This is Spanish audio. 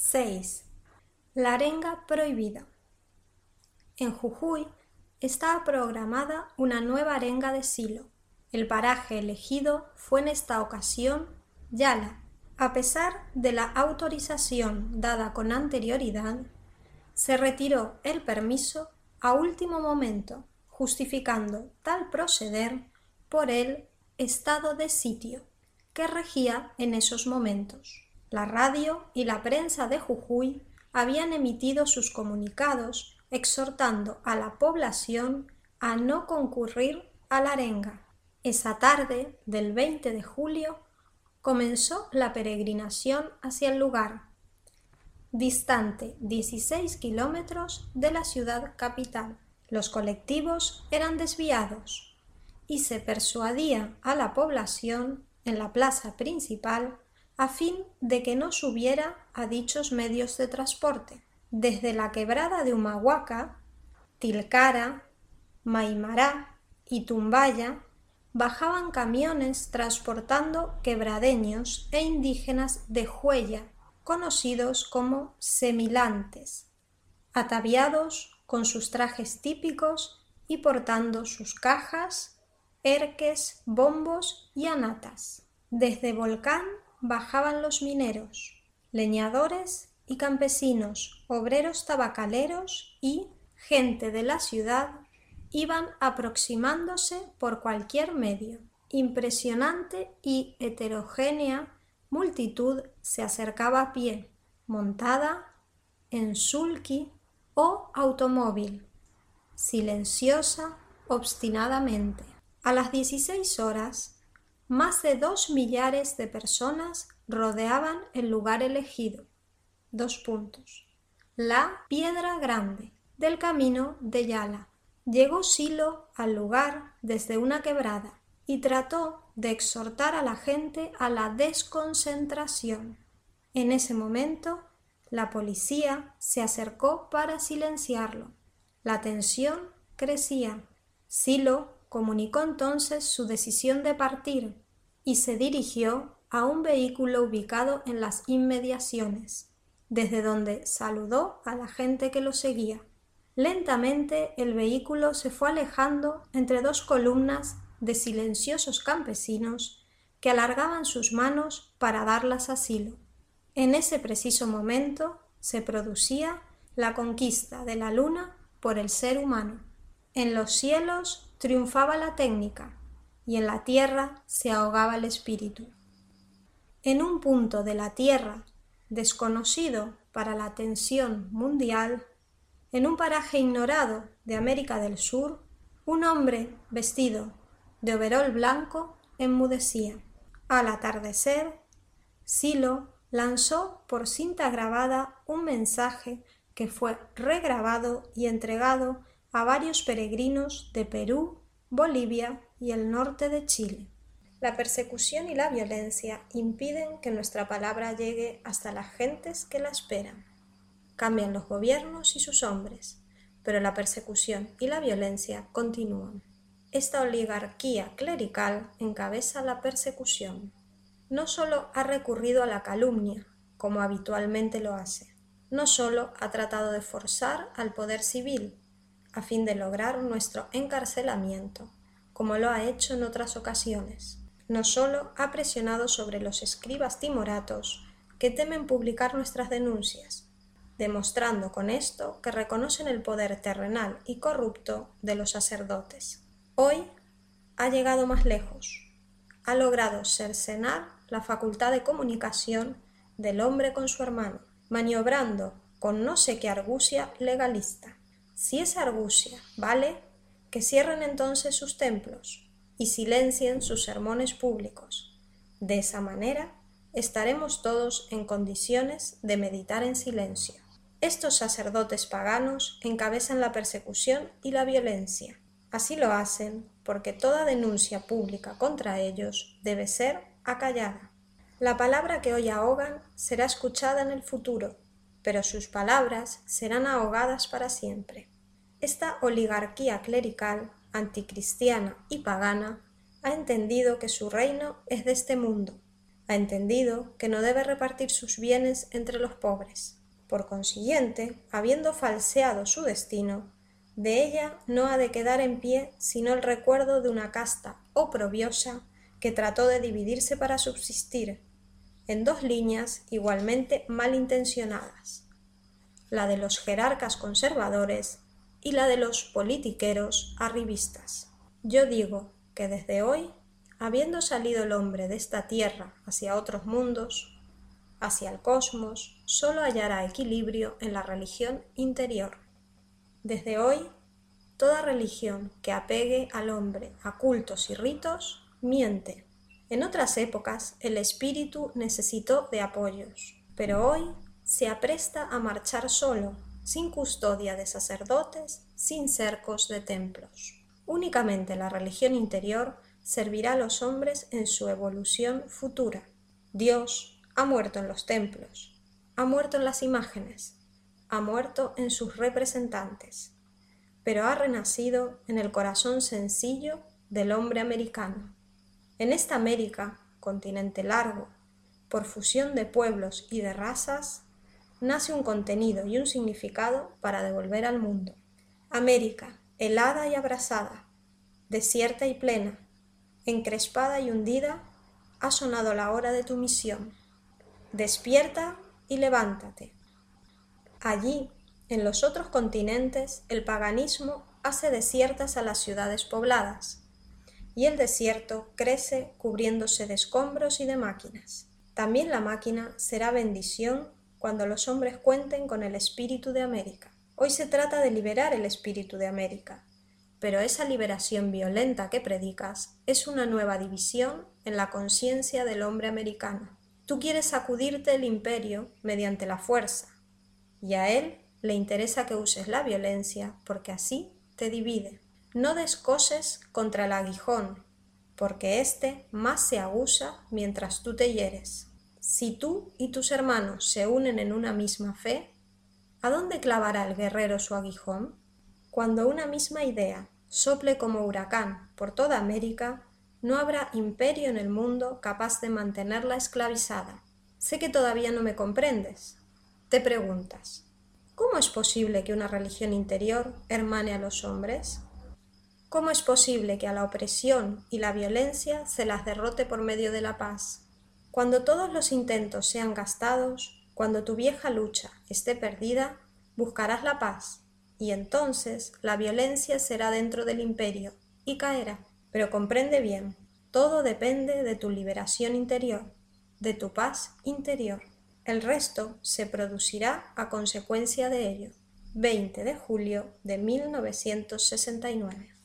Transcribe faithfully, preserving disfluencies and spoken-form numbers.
seis. La arenga prohibida. En Jujuy estaba programada una nueva arenga de Silo. El paraje elegido fue en esta ocasión Yala. A pesar de la autorización dada con anterioridad, se retiró el permiso a último momento, justificando tal proceder por el estado de sitio que regía en esos momentos. La radio y la prensa de Jujuy habían emitido sus comunicados exhortando a la población a no concurrir a la arenga. Esa tarde del veinte de julio comenzó la peregrinación hacia el lugar, distante dieciséis kilómetros de la ciudad capital. Los colectivos eran desviados y se persuadía a la población en la plaza principal a fin de que no subiera a dichos medios de transporte. Desde la quebrada de Humahuaca, Tilcara, Maimará y Tumbaya bajaban camiones transportando quebradeños e indígenas de Huella, conocidos como semilantes, ataviados con sus trajes típicos y portando sus cajas, erques, bombos y anatas. Desde Volcán bajaban los mineros, leñadores y campesinos, obreros tabacaleros y gente de la ciudad iban aproximándose por cualquier medio. Impresionante y heterogénea multitud se acercaba a pie, montada, en sulky o automóvil, silenciosa, obstinadamente. A las dieciséis horas, más de dos millares de personas rodeaban el lugar elegido. Dos puntos. La Piedra Grande del camino de Yala. Llegó Silo al lugar desde una quebrada y trató de exhortar a la gente a la desconcentración. En ese momento, la policía se acercó para silenciarlo. La tensión crecía. Silo comunicó entonces su decisión de partir y se dirigió a un vehículo ubicado en las inmediaciones, desde donde saludó a la gente que lo seguía. Lentamente el vehículo se fue alejando entre dos columnas de silenciosos campesinos que alargaban sus manos para darlas a Silo. En ese preciso momento se producía la conquista de la luna por el ser humano. En los cielos triunfaba la técnica y en la tierra se ahogaba el espíritu. En un punto de la tierra desconocido para la atención mundial, en un paraje ignorado de América del Sur, un hombre vestido de overol blanco enmudecía. Al atardecer, Silo lanzó por cinta grabada un mensaje que fue regrabado y entregado a varios peregrinos de Perú, Bolivia y el norte de Chile. La persecución y la violencia impiden que nuestra palabra llegue hasta las gentes que la esperan. Cambian los gobiernos y sus hombres, pero la persecución y la violencia continúan. Esta oligarquía clerical encabeza la persecución. No solo ha recurrido a la calumnia, como habitualmente lo hace, no solo ha tratado de forzar al poder civil, a fin de lograr nuestro encarcelamiento, como lo ha hecho en otras ocasiones. No solo ha presionado sobre los escribas timoratos que temen publicar nuestras denuncias, demostrando con esto que reconocen el poder terrenal y corrupto de los sacerdotes. Hoy ha llegado más lejos. Ha logrado cercenar la facultad de comunicación del hombre con su hermano, maniobrando con no sé qué argucia legalista. Si esa argucia vale, que cierren entonces sus templos y silencien sus sermones públicos. De esa manera estaremos todos en condiciones de meditar en silencio. Estos sacerdotes paganos encabezan la persecución y la violencia. Así lo hacen porque toda denuncia pública contra ellos debe ser acallada. La palabra que hoy ahogan será escuchada en el futuro, pero sus palabras serán ahogadas para siempre. Esta oligarquía clerical, anticristiana y pagana, ha entendido que su reino es de este mundo, ha entendido que no debe repartir sus bienes entre los pobres, Por consiguiente, habiendo falseado su destino, de ella no ha de quedar en pie sino el recuerdo de una casta oprobiosa que trató de dividirse para subsistir, en dos líneas igualmente malintencionadas, la de los jerarcas conservadores y la de los politiqueros arribistas. Yo digo que desde hoy, habiendo salido el hombre de esta tierra hacia otros mundos, hacia el cosmos, sólo hallará equilibrio en la religión interior. Desde hoy, toda religión que apegue al hombre a cultos y ritos, miente. En otras épocas, el espíritu necesitó de apoyos, pero hoy se apresta a marchar solo, sin custodia de sacerdotes, sin cercos de templos. Únicamente la religión interior servirá a los hombres en su evolución futura. Dios ha muerto en los templos, ha muerto en las imágenes, ha muerto en sus representantes, pero ha renacido en el corazón sencillo del hombre americano. En esta América, continente largo, por fusión de pueblos y de razas, nace un contenido y un significado para devolver al mundo. América, helada y abrasada, desierta y plena, encrespada y hundida, ha sonado la hora de tu misión. Despierta y levántate. Allí, en los otros continentes, el paganismo hace desiertas a las ciudades pobladas, y el desierto crece cubriéndose de escombros y de máquinas. También la máquina será bendición cuando los hombres cuenten con el espíritu de América. Hoy se trata de liberar el espíritu de América, pero esa liberación violenta que predicas es una nueva división en la conciencia del hombre americano. Tú quieres sacudirte el imperio mediante la fuerza, y a él le interesa que uses la violencia porque así te divide. No descoses contra el aguijón, porque éste más se aguza mientras tú te hieres. Si tú y tus hermanos se unen en una misma fe, ¿a dónde clavará el guerrero su aguijón? Cuando una misma idea sople como huracán por toda América, no habrá imperio en el mundo capaz de mantenerla esclavizada. Sé que todavía no me comprendes. Te preguntas, ¿cómo es posible que una religión interior hermane a los hombres? ¿Cómo es posible que a la opresión y la violencia se las derrote por medio de la paz? Cuando todos los intentos sean gastados, cuando tu vieja lucha esté perdida, buscarás la paz, y entonces la violencia será dentro del imperio y caerá. Pero comprende bien, todo depende de tu liberación interior, de tu paz interior. El resto se producirá a consecuencia de ello. veinte de julio de mil novecientos sesenta y nueve.